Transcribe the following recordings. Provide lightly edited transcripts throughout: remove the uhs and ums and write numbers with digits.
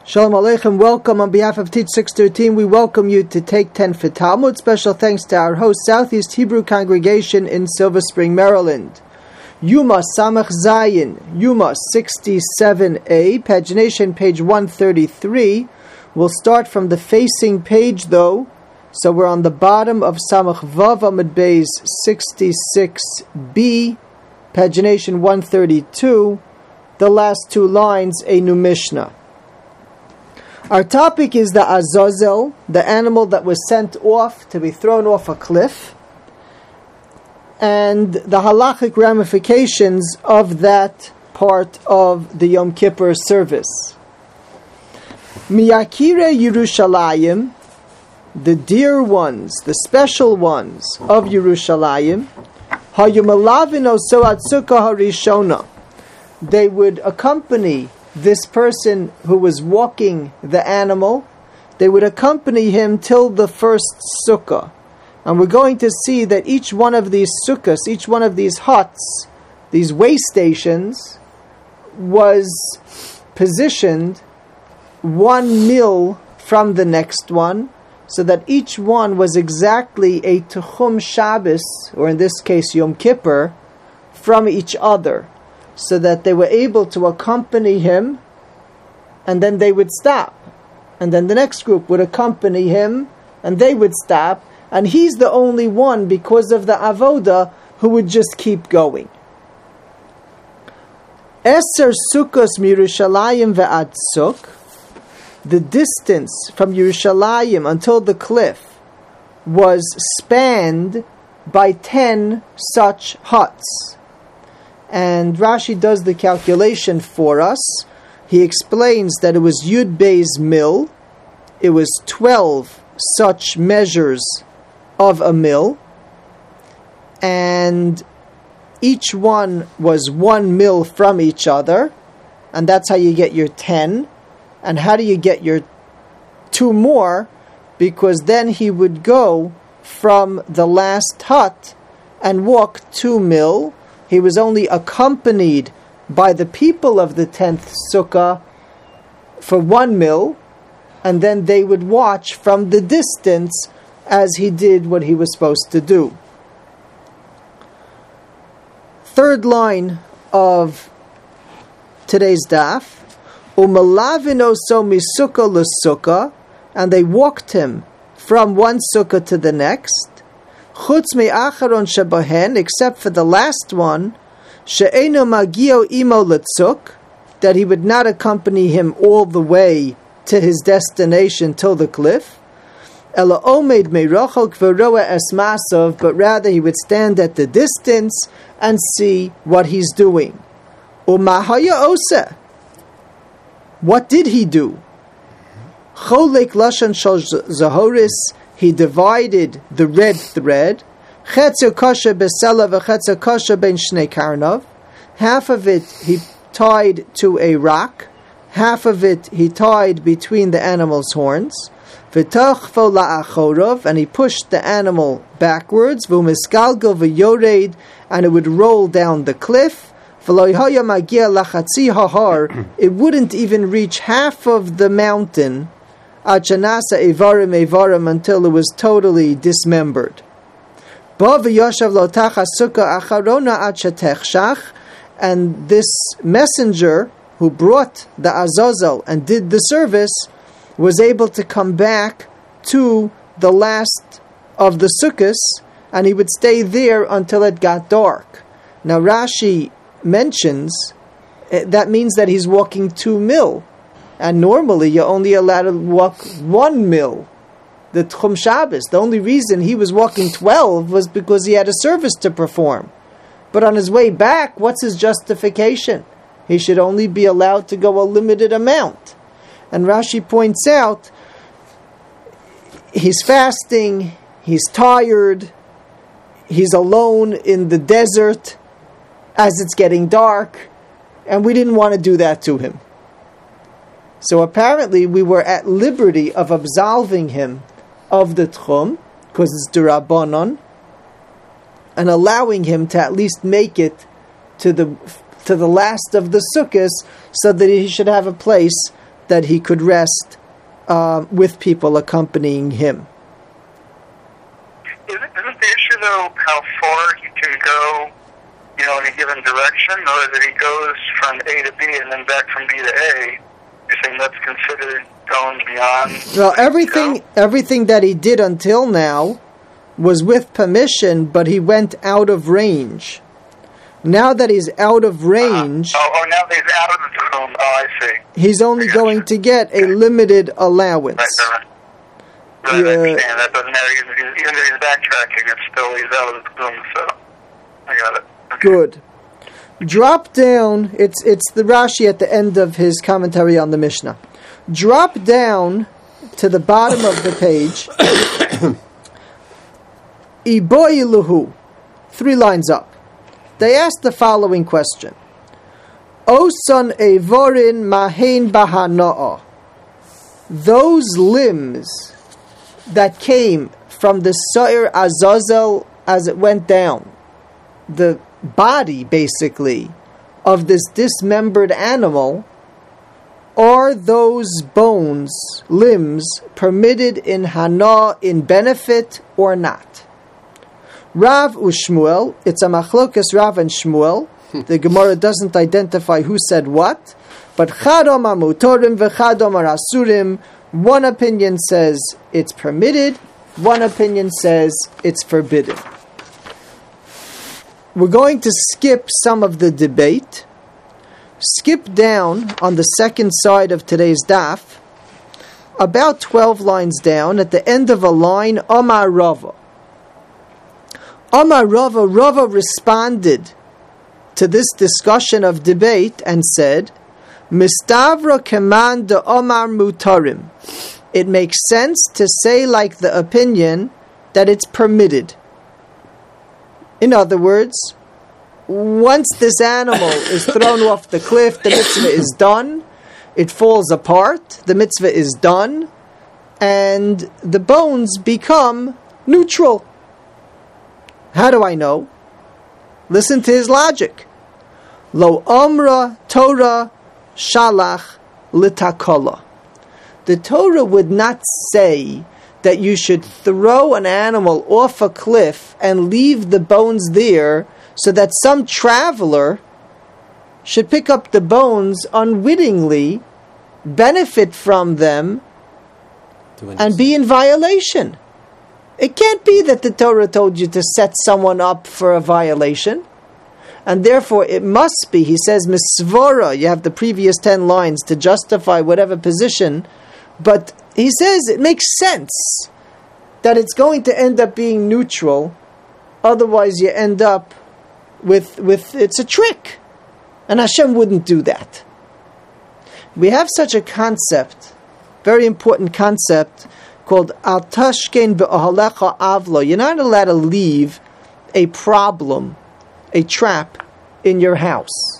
Shalom Aleichem, welcome on behalf of Teach 613. We welcome you to Take 10 for Talmud. Special thanks to our host, Southeast Hebrew Congregation in Silver Spring, Maryland. Yuma Samach Zayin, Yuma 67a, pagination page 133. We'll start from the facing page though. So we're on the bottom of Samach Vav Amud Beis 66b, pagination 132. The last two lines, a new Mishnah. Our topic is the Azazel, the animal that was sent off to be thrown off a cliff, and the halachic ramifications of that part of the Yom Kippur service. Miyakire Yerushalayim, the dear ones, the special ones of Yerushalayim, Hayumalavin Osoat Sukkah Harishona, they would accompany this person who was walking the animal, they would accompany him till the first sukkah. And we're going to see that each one of these sukkahs, each one of these huts, these way stations, was positioned 1 mil from the next one, so that each one was exactly a Tuchum Shabbos, or in this case Yom Kippur, from each other, so that they were able to accompany him, and then they would stop. And then the next group would accompany him, and they would stop, and he's the only one, because of the avoda, who would just keep going. Eser Sukkos Mirushalayim ve'ad Suk, the distance from Yerushalayim until the cliff was spanned by 10 such huts. And Rashi does the calculation for us. He explains that it was Yud Beis Mil. It was 12 such measures of a mil. And each one was 1 mil from each other. And that's how you get your 10. And how do you get your 2 more? Because then he would go from the last hut and walk 2 mil. He was only accompanied by the people of the 10th sukkah for 1 mil, and then they would watch from the distance as he did what he was supposed to do. Third line of today's daf, Umalavino so misukkah l'sukkah, and they walked him from one sukkah to the next, Chutz me'acharon shebahen, except for the last one, she'eno magio imo letzuk, that he would not accompany him all the way to his destination till the cliff, ela omed me'rochok v'roa esmasov, but rather he would stand at the distance and see what he's doing. Umahaya oseh, what did he do? Cholek lashon shel zahoris, he divided the red thread. Chetzer kasha besela v'chetzer kasha ben shnei karnav. Half of it he tied to a rock. Half of it he tied between the animal's horns. V'tochfo la'achorov, and he pushed the animal backwards. V'umiskalgo v'yored, and it would roll down the cliff. V'lo yahaya magia lachatzi hahar, it wouldn't even reach half of the mountain. Achanasa evarim until it was totally dismembered. And this messenger who brought the Azazel and did the service was able to come back to the last of the sukkahs, and he would stay there until it got dark. Now Rashi mentions that means that he's walking 2 mil. And normally you're only allowed to walk 1 mil. The Tchum Shabbos, the only reason he was walking 12 was because he had a service to perform. But on his way back, what's his justification? He should only be allowed to go a limited amount. And Rashi points out, he's fasting, he's tired, he's alone in the desert as it's getting dark, and we didn't want to do that to him. So apparently we were at liberty of absolving him of the tchum, because it's d'Rabbanan, and allowing him to at least make it to the last of the sukkahs, so that he should have a place that he could rest with people accompanying him. Isn't the issue, though, how far he can go, in a given direction, or that he goes from A to B and then back from B to A? You're saying that's considered going beyond? Well, everything that he did until now was with permission, but he went out of range. Now that he's out of range... now that he's out of the room. Oh, I see. He's only going to get a limited allowance. Right. I understand. That doesn't matter. Even though he's backtracking, he's out of the room, so I got it. Okay. Good. Drop down, it's the Rashi at the end of his commentary on the Mishnah. Drop down to the bottom of the page. Iboiluhu, 3 lines up. They asked the following question. Oson evorin mahein bahana'a. Those limbs that came from the Sa'ir Azazel as it went down, the body, basically, of this dismembered animal, are those bones, limbs, permitted in Hana in benefit or not? Rav u'Shmuel, it's a machlokas Rav and Shmuel. The Gemara doesn't identify who said what, but Chadom amutorim v'chadom arasurim. One opinion says it's permitted, one opinion says it's forbidden. We're going to skip some of the debate. Skip down on the second side of today's daf, about 12 lines down, at the end of a line, Amar Rava. Amar Rava, Rava responded to this discussion of debate and said, Mistavra keman de Amar mutarim. It makes sense to say like the opinion that it's permitted. In other words, once this animal is thrown off the cliff, the mitzvah is done, it falls apart, the mitzvah is done, and the bones become neutral. How do I know? Listen to his logic. Lo omra Torah shalach litakola. The Torah would not say that you should throw an animal off a cliff and leave the bones there so that some traveler should pick up the bones unwittingly, benefit from them, and be in violation. It can't be that the Torah told you to set someone up for a violation. And therefore it must be, he says, misvora, you have the previous 10 lines to justify whatever position, but he says it makes sense that it's going to end up being neutral, otherwise you end up with it's a trick. And Hashem wouldn't do that. We have such a concept, very important concept, called al tashken be'ahalecha avlo. You're not allowed to leave a problem, a trap, in your house.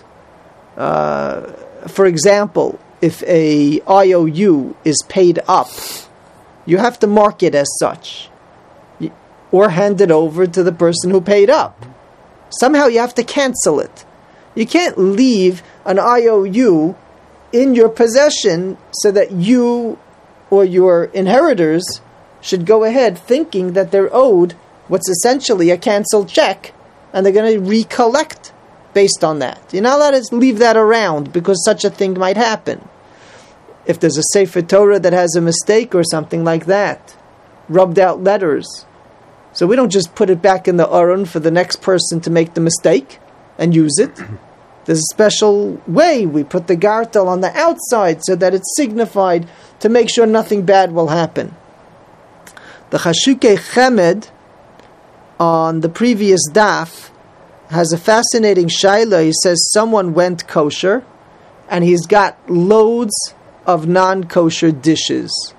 For example, if a IOU is paid up, you have to mark it as such, or hand it over to the person who paid up. Somehow you have to cancel it. You can't leave an IOU in your possession so that you or your inheritors should go ahead thinking that they're owed what's essentially a canceled check, and they're going to recollect based on that. You're not allowed to leave that around because such a thing might happen. If there's a Sefer Torah that has a mistake or something like that, rubbed out letters. So we don't just put it back in the Aron for the next person to make the mistake and use it. There's a special way. We put the gartel on the outside so that it's signified to make sure nothing bad will happen. The Chashukei Chemed on the previous daf has a fascinating shaila. He says someone went kosher and he's got loads of non-kosher dishes.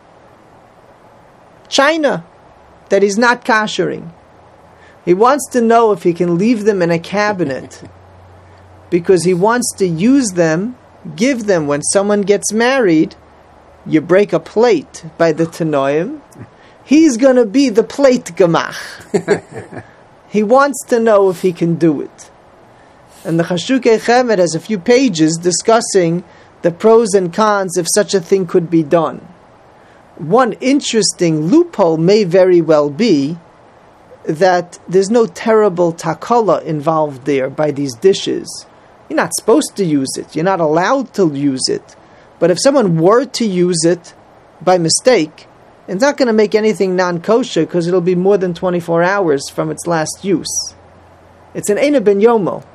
China that he's not koshering. He wants to know if he can leave them in a cabinet because he wants to use them, give them when someone gets married. You break a plate by the Tanoim. He's going to be the plate gemach. He wants to know if he can do it. And the Chashukei Chemed has a few pages discussing the pros and cons if such a thing could be done. One interesting loophole may very well be that there's no terrible takala involved there by these dishes. You're not supposed to use it. You're not allowed to use it. But if someone were to use it by mistake, it's not going to make anything non-kosher because it'll be more than 24 hours from its last use. It's an Eina ben Yomo.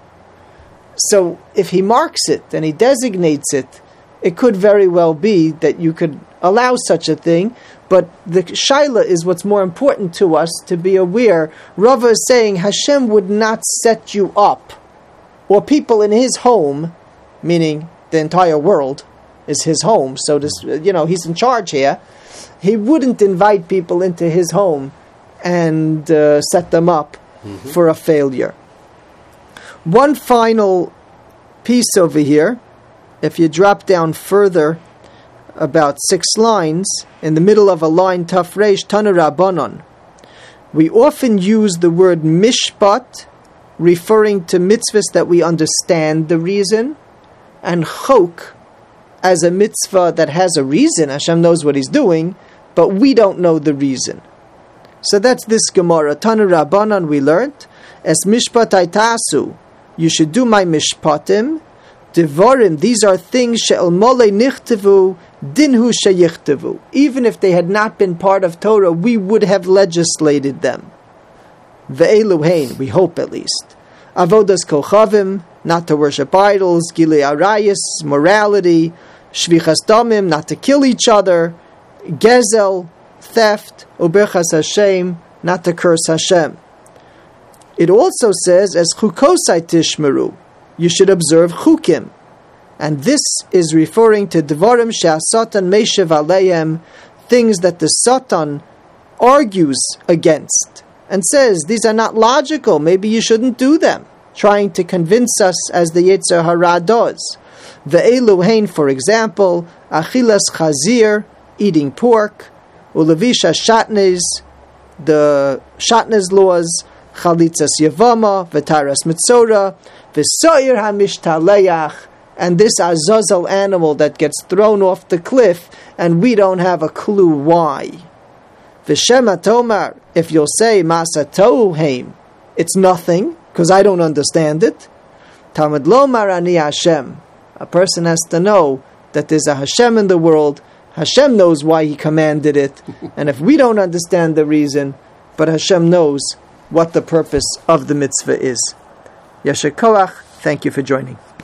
So if he marks it and he designates it, it could very well be that you could allow such a thing, but the shaila is what's more important to us to be aware. Rava is saying Hashem would not set you up, or people in His home, meaning the entire world is His home, so this, He's in charge here. He wouldn't invite people into His home and set them up for a failure. One final piece over here, if you drop down further, about 6 lines, in the middle of a line, Taf Reish, Tanu Rabbanon. We often use the word mishpat, referring to mitzvahs that we understand the reason, and chok, as a mitzvah that has a reason. Hashem knows what He's doing, but we don't know the reason. So that's this Gemara. Tanu Rabbanan, we learned, Es mishpatai tasu, you should do my mishpatim. Devarim, these are things she'el mole nichtavu, dinhu sheyichtavu. Even if they had not been part of Torah, we would have legislated them. Ve'elu hein, we hope at least. Avodas kochavim, not to worship idols. Gilei arayis, morality. Shvichas damim, not to kill each other. Gezel, theft. Uberchas Hashem, not to curse Hashem. It also says, as chukosai tishmeru, you should observe chukim. And this is referring to Devarim she'asatan meishev aleim, things that the Satan argues against and says, these are not logical, maybe you shouldn't do them, trying to convince us as the Yetzer Hara does. Ve'elu hein, for example, achilas chazir, eating pork, ulevisha shatnez, the shatnez laws, chalitzas yavama, v'taras mitzora, v'soyer hamishtaleach, and this azazel animal that gets thrown off the cliff, and we don't have a clue why. V'shema tomar, if you'll say masa tohu heim, it's nothing, because I don't understand it. Tamad lomar ani Hashem. A person has to know that there's a Hashem in the world. Hashem knows why He commanded it, and if we don't understand the reason, but Hashem knows what the purpose of the mitzvah is. Yasher koach, thank you for joining.